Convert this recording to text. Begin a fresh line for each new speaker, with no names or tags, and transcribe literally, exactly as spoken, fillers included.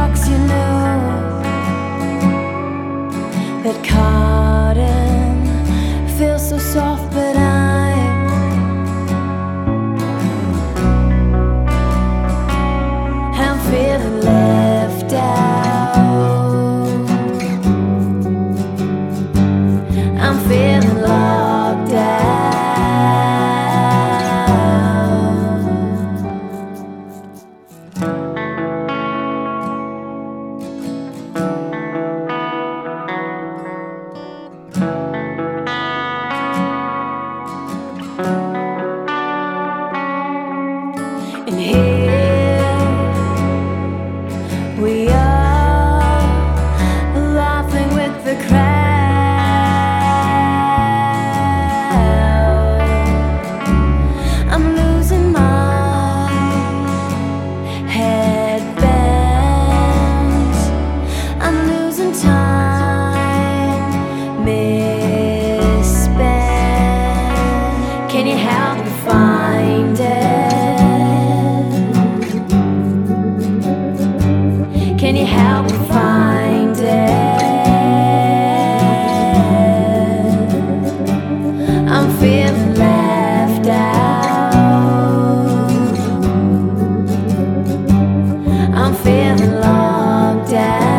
box, you know, that cotton feels so soft, but I'm I'm feeling left out. I'm feeling locked out. And here we are, laughing with the crowd. I'm losing my headbands. I'm losing time misspent. Can you help me find it? Can you help me find it? I'm feeling left out. I'm feeling locked out.